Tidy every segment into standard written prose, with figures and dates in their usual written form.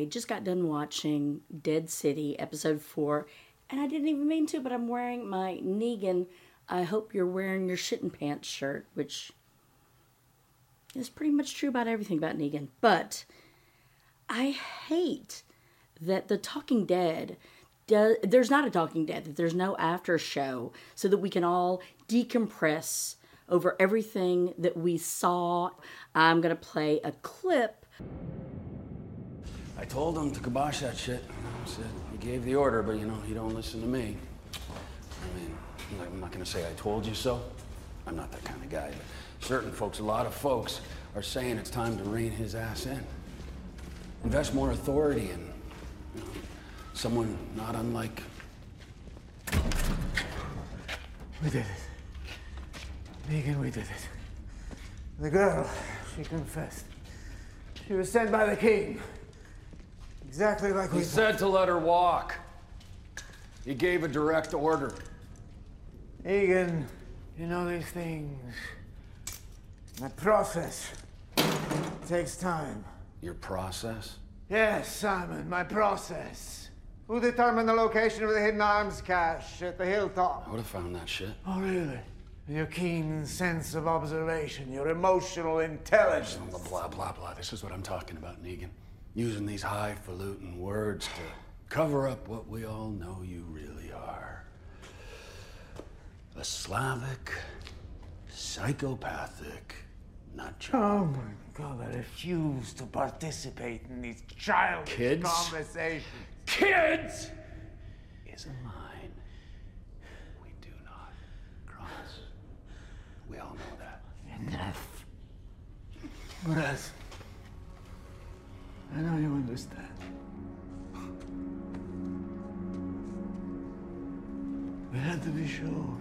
I just got done watching Dead City, episode 4, and I didn't even mean to, but I'm wearing my Negan, I hope you're wearing your shitting pants shirt, which is pretty much true about everything about Negan. But I hate that the Talking Dead, there's not a Talking Dead, that there's no after show, so that we can all decompress over everything that we saw. I'm going to play a clip. I told him to kibosh that shit. I said, he gave the order, but he don't listen to me. I mean, I'm not gonna say I told you so. I'm not that kind of guy, but certain folks, a lot of folks, are saying it's time to rein his ass in. Invest more authority in someone not unlike... We did it. Negan, we did it. The girl, she confessed. She was sent by the king. Exactly like we He said to let her walk. He gave a direct order. Negan, you know these things. My process takes time. Your process? Yes, Simon, my process. Who determined the location of the hidden arms cache at the hilltop? I would have found that shit. Oh, really? Your keen sense of observation, your emotional intelligence. Blah, blah, blah. This is what I'm talking about, Negan. Using these highfalutin words to cover up what we all know you really are. A Slavic, psychopathic nutjob. Oh my God, I refuse to participate in these childish conversations. Kids is a line we do not cross. We all know that. Enough. Whereas, I know you understand. We had to be sure.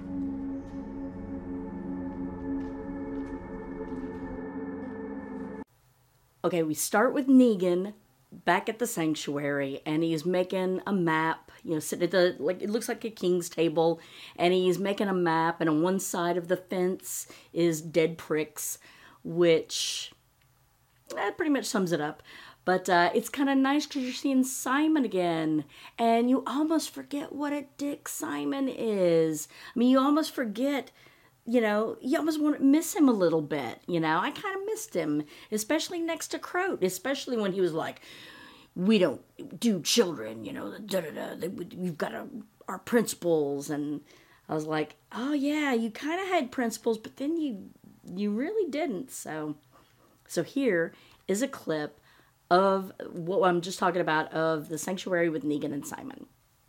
Okay, we start with Negan back at the sanctuary, and he's making a map, sitting at the, it looks like a king's table, and he's making a map, and on one side of the fence is dead pricks, which that pretty much sums it up. But it's kind of nice because you're seeing Simon again, and you almost forget what a dick Simon is. I mean, you almost forget, you almost want to miss him a little bit, I kind of missed him, especially next to Croat, especially when he was like, we don't do children, we've got our principles, and I was like, oh yeah, you kind of had principles, but then you really didn't, so here is a clip of what I'm just talking about, of the sanctuary with Negan and Simon.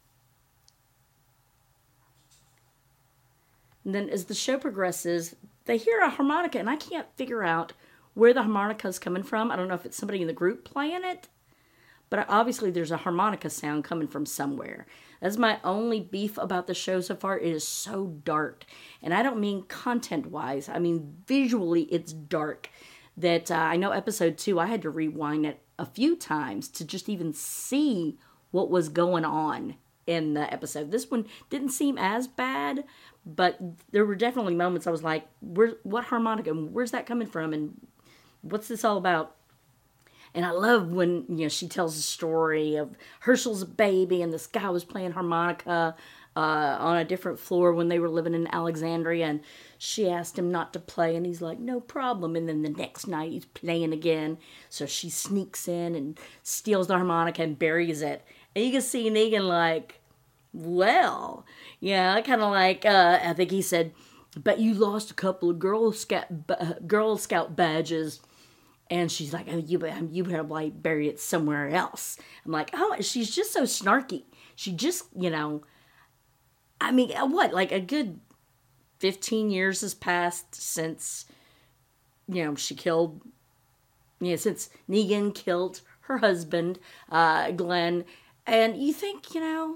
And then as the show progresses, they hear a harmonica, and I can't figure out where the harmonica is coming from. I don't know if it's somebody in the group playing it, but obviously there's a harmonica sound coming from somewhere. That's my only beef about the show so far. It is so dark. And I don't mean content-wise. I mean visually it's dark. That I know episode 2, I had to rewind it a few times to just even see what was going on in the episode. This one didn't seem as bad, but there were definitely moments I was like, what harmonica? Where's that coming from? And what's this all about? And I love when, she tells the story of Herschel's a baby and this guy was playing harmonica on a different floor when they were living in Alexandria, and she asked him not to play, and he's like, no problem. And then the next night he's playing again, so she sneaks in and steals the harmonica and buries it. And you can see Negan like, well, kind of like, I think he said, but you lost a couple of Girl Scout badges. And she's like, oh, you better like bury it somewhere else. I'm like, oh, she's just so snarky. She just, I mean, what, like a good 15 years has passed since, she killed, since Negan killed her husband, Glenn. And you think,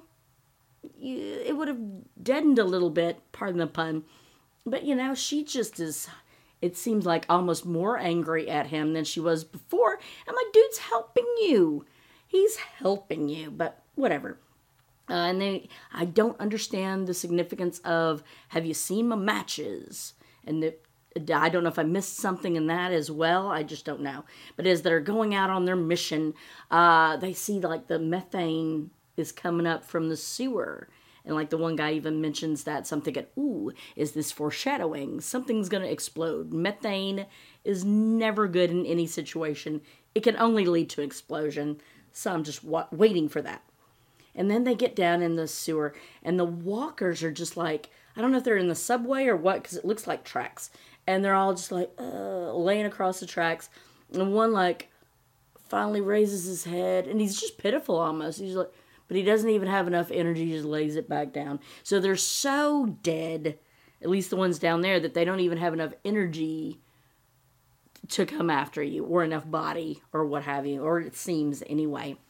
it would have deadened a little bit, pardon the pun. But, she just is, it seems like, almost more angry at him than she was before. I'm like, dude's helping you. He's helping you, but whatever. And then I don't understand the significance of, have you seen my matches? And I don't know if I missed something in that as well. I just don't know. But as they're going out on their mission, they see like the methane is coming up from the sewer. And like the one guy even mentions that. So I'm thinking, ooh, is this foreshadowing? Something's going to explode. Methane is never good in any situation. It can only lead to an explosion. So I'm just waiting for that. And then they get down in the sewer, and the walkers are just like, I don't know if they're in the subway or what, because it looks like tracks. And they're all just like, laying across the tracks. And one like finally raises his head, and he's just pitiful almost. He's like, but he doesn't even have enough energy, he just lays it back down. So they're so dead, at least the ones down there, that they don't even have enough energy to come after you, or enough body, or what have you, or it seems anyway.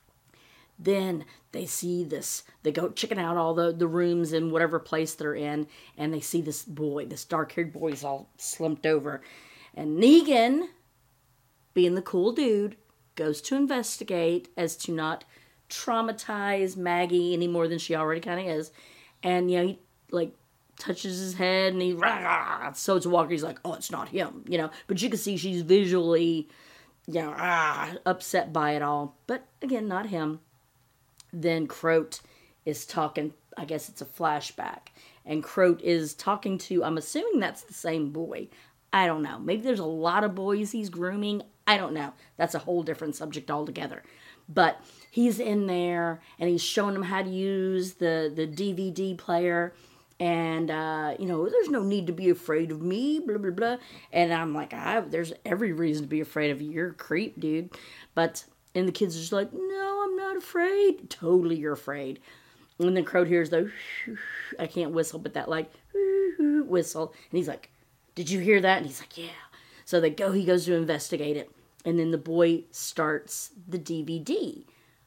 Then they see this, they go checking out all the rooms in whatever place they're in, and they see this boy, this dark-haired boy is all slumped over. And Negan, being the cool dude, goes to investigate as to not traumatize Maggie any more than she already kind of is. And, you know, he, like, touches his head, and he, so it's Walker, he's like, oh, it's not him, you know. But you can see she's visually, you know, upset by it all. But, again, not him. Then Croat is talking, I guess it's a flashback. And Croat is talking to, I'm assuming that's the same boy. I don't know. Maybe there's a lot of boys he's grooming. I don't know. That's a whole different subject altogether. But he's in there, and he's showing him how to use the DVD player. And, you know, there's no need to be afraid of me, blah, blah, blah. And I'm like, there's every reason to be afraid of you. You're a creep, dude. But, and the kids are just like, no, I'm not afraid. Totally, you're afraid. And then Croat hears the, I can't whistle, but that, like, whistle. And he's like, did you hear that? And he's like, yeah. So he goes to investigate it. And then the boy starts the DVD,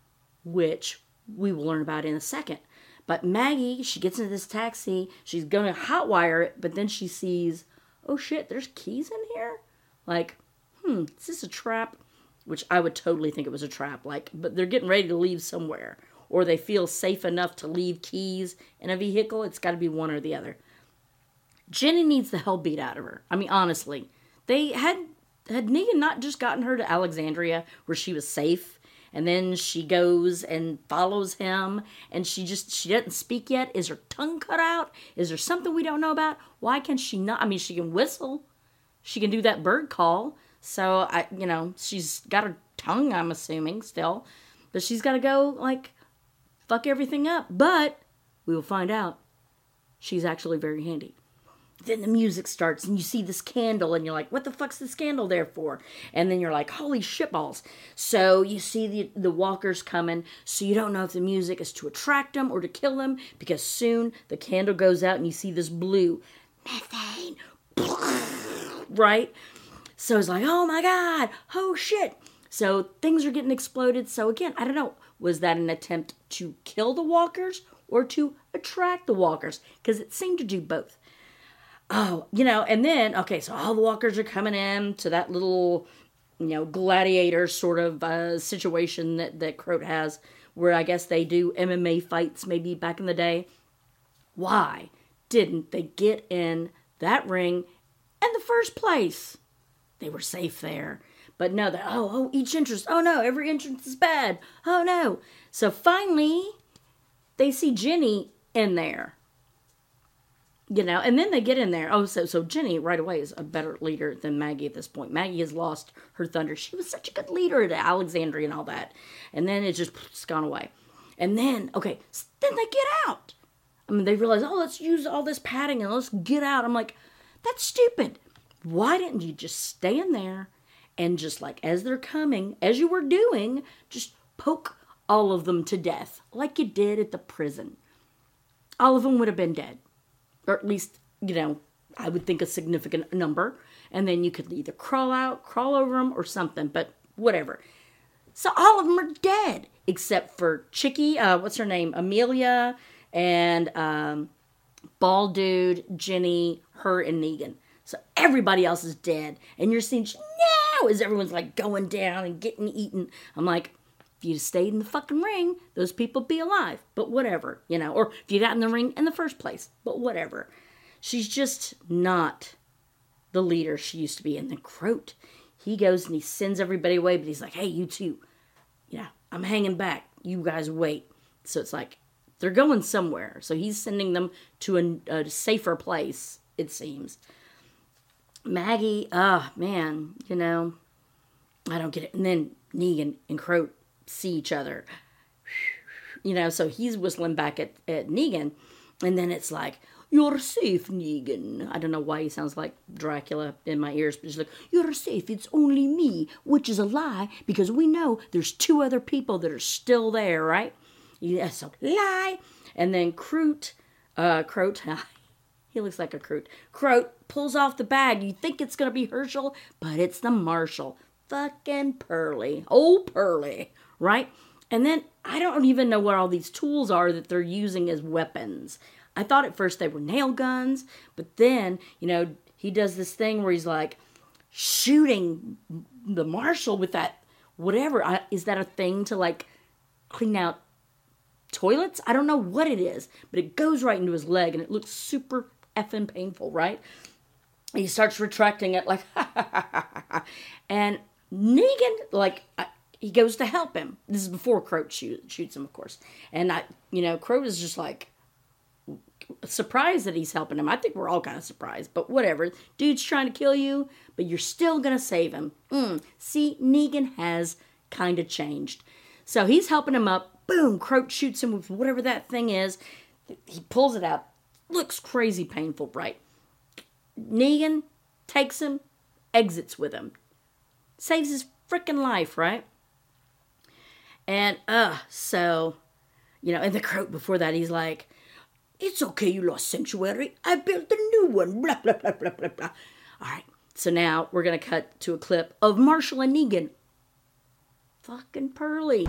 which we will learn about in a second. But Maggie, she gets into this taxi. She's going to hotwire it, but then she sees, oh shit, there's keys in here? Like, is this a trap? Which I would totally think it was a trap. Like, but they're getting ready to leave somewhere. Or they feel safe enough to leave keys in a vehicle. It's got to be one or the other. Jenny needs the hell beat out of her. I mean, honestly. They had Negan not just gotten her to Alexandria where she was safe, and then she goes and follows him, and she doesn't speak yet? Is her tongue cut out? Is there something we don't know about? Why can she not? I mean, she can whistle. She can do that bird call. So, she's got her tongue, I'm assuming, still. But she's got to go, like, fuck everything up. But we will find out she's actually very handy. Then the music starts, and you see this candle, and you're like, what the fuck's this candle there for? And then you're like, holy shitballs. So you see the walkers coming, so you don't know if the music is to attract them or to kill them, because soon the candle goes out, and you see this blue methane, right? So it's like, oh my God, oh shit. So things are getting exploded. So again, I don't know, was that an attempt to kill the walkers or to attract the walkers? Because it seemed to do both. Oh, and then, okay, so all the walkers are coming in to that little, gladiator sort of situation that Croat has, where I guess they do MMA fights maybe back in the day. Why didn't they get in that ring in the first place? They were safe there. But no, each entrance, oh no, every entrance is bad. Oh no. So finally, they see Jenny in there. And then they get in there. Oh, so Jenny right away is a better leader than Maggie at this point. Maggie has lost her thunder. She was such a good leader at Alexandria and all that. And then it's gone away. And then, okay, then they get out. I mean, they realize, let's use all this padding and let's get out. I'm like, that's stupid. Why didn't you just stay in there and just like, as they're coming, as you were doing, just poke all of them to death like you did at the prison? All of them would have been dead. Or at least, I would think a significant number. And then you could either crawl out, crawl over them, or something. But whatever. So all of them are dead. Except for Chicky, what's her name? Amelia, and Bald Dude, Jenny, her, and Negan. So everybody else is dead. And you're seeing, no! As everyone's like going down and getting eaten. I'm like, if you'd stayed in the fucking ring, those people would be alive. But whatever, Or if you got in the ring in the first place. But whatever. She's just not the leader she used to be. And then Croat, he goes and he sends everybody away, but he's like, hey, you two, I'm hanging back. You guys wait. So it's like, they're going somewhere. So he's sending them to a safer place, it seems. Maggie, man, I don't get it. And then Negan and Croat see each other. So he's whistling back at Negan. And then it's like, you're safe, Negan. I don't know why he sounds like Dracula in my ears, but he's like, you're safe. It's only me, which is a lie, because we know there's 2 other people that are still there, right? Yeah, so lie. And then Croat, he looks like a Croat. Croat pulls off the bag. You think it's going to be Herschel, but it's the Marshal. Fucking Pearly. Oh, Pearly. Right? And then I don't even know what all these tools are that they're using as weapons. I thought at first they were nail guns, but then, he does this thing where he's like shooting the Marshal with that, whatever. Is that a thing to like clean out toilets? I don't know what it is, but it goes right into his leg and it looks super effing painful, right? He starts retracting it like, and Negan, he goes to help him. This is before Croat shoots him, of course. And Croat is just like surprised that he's helping him. I think we're all kind of surprised, but whatever. Dude's trying to kill you, but you're still going to save him. See, Negan has kind of changed. So he's helping him up. Boom, Croat shoots him with whatever that thing is. He pulls it out. Looks crazy painful, right? Negan takes him, exits with him. Saves his freaking life, right? And, and the Croat before that, he's like, it's okay, you lost sanctuary. I built a new one, blah, blah, blah, blah, blah, blah. All right, so now we're going to cut to a clip of Marshal and Negan. Fucking Pearly.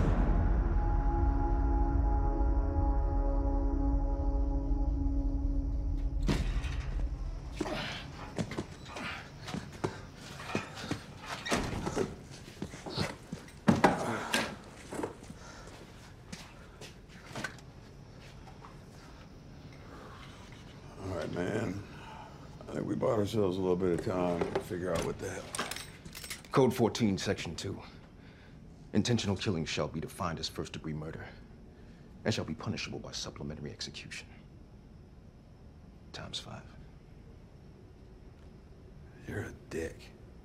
Man, I think we bought ourselves a little bit of time to figure out what the hell. Code 14, Section 2. Intentional killing shall be defined as first-degree murder and shall be punishable by supplementary execution. ×5. You're a dick.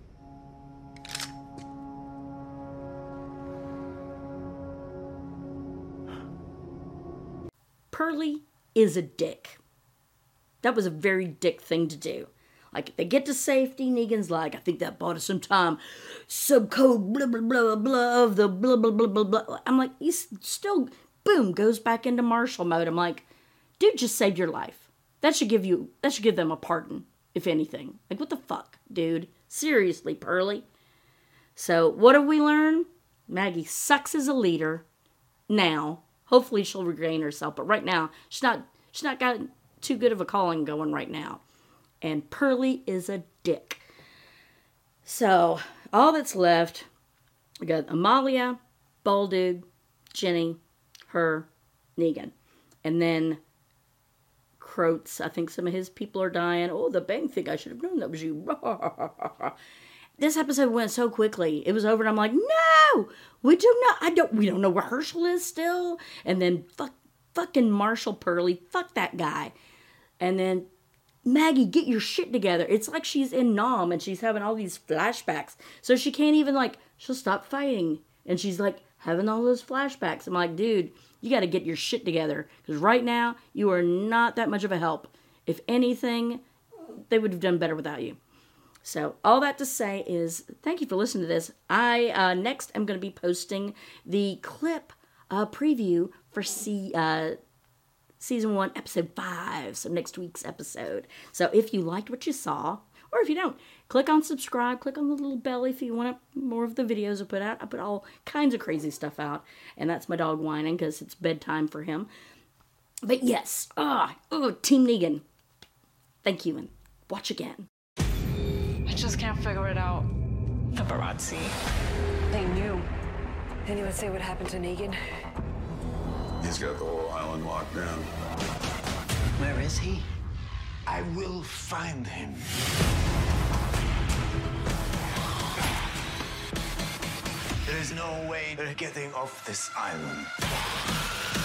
Pearly is a dick. That was a very dick thing to do. Like, they get to safety, Negan's like, I think that bought us some time. Subcode blah, blah, blah, blah, of the blah, blah, blah, blah, blah. I'm like, he's still, boom, goes back into Marshal mode. I'm like, dude just saved your life. That should give them a pardon, if anything. Like, what the fuck, dude? Seriously, Pearly. So, what have we learned? Maggie sucks as a leader. Now, hopefully she'll regain herself, but right now, she's not got too good of a calling going right now. And Pearly is a dick. So, all that's left, we got Amalia, Baldude, Jenny, her, Negan. And then Croats, I think some of his people are dying. Oh, the Bang thing, I should have known that was you. This episode went so quickly. It was over and I'm like, no! We don't know where Herschel is still. And then fucking Marshal Pearly, fuck that guy. And then, Maggie, get your shit together. It's like she's in Nam and she's having all these flashbacks. So she can't even, she'll stop fighting. And she's, having all those flashbacks. I'm like, dude, you got to get your shit together. Because right now, you are not that much of a help. If anything, they would have done better without you. So, all that to say is, thank you for listening to this. I, next, am going to be posting the clip preview for Season 1, Episode 5, so next week's episode. So if you liked what you saw, or if you don't, click on subscribe, click on the little bell if you want more of the videos I put out. I put all kinds of crazy stuff out, and that's my dog whining because it's bedtime for him. But yes, Team Negan, thank you, and watch again. I just can't figure it out. The Barazzi. They knew. Anyone say what happened to Negan? He's got the whole island locked down. Where is he? I will find him. There's no way they're getting off this island.